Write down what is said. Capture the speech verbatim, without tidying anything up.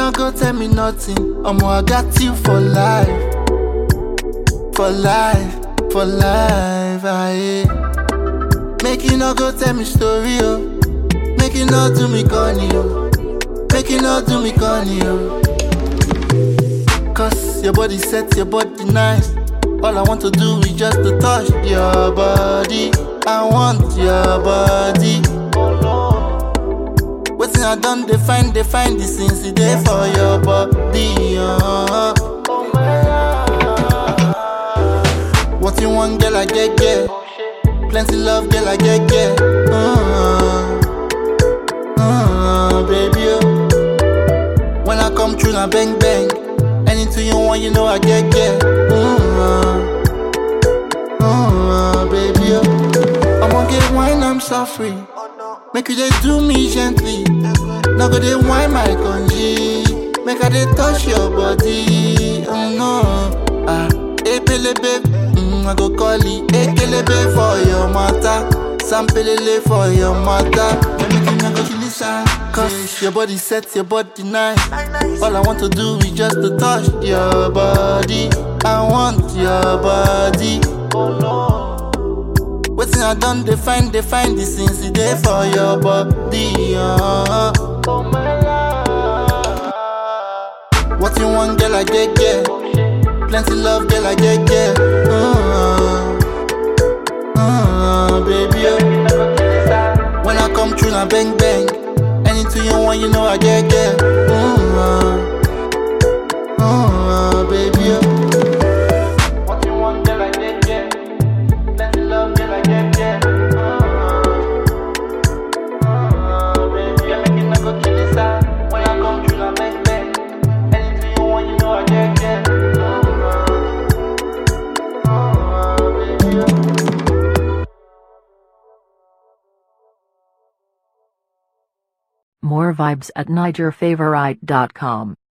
no go tell me nothing. Omo, I got you for life. For life, for life, aye. Make you no go tell me story, oh. Make you no do me corny, oh. Make you no do me corny, oh. Cause your body set, your body nice. All I want to do is just to touch your body. I want your body. Waiting I done, they find, they find the sins there for your body, uh. What you want, girl, I get, get. Plenty love, girl, I get, get. Uh, uh, baby, oh. When I come through, now bang, bang. Anything you want, you know I get, get. Uh, uh, baby, oh. I'ma get wine, I'm so free. Make you just do me gently. Now go they wine my congee. Make I they touch your body. Oh no. Ah, hey, pele, babe. I go call it Ekelebe for your mata, Sampelele for your mata. Everything I go kill it, cause your body set, your body nice. All I want to do is just to touch your body. I want your body. Waiting I done, they find, they find the sins there for your body. Uh. What you want, girl, I get, get. Plenty love, girl, I get, get. Uh, uh, baby, oh. When I come through, now bang, bang. Anything you want, you know I get, get. Uh, uh, baby, oh. What you want, girl, I get, get. Plenty love, girl, I get, get. Uh, uh, baby, I make it not go kill this out. When I come through, now bang, bang. Anything you want, you know I get, get. More vibes at niger favorite dot com.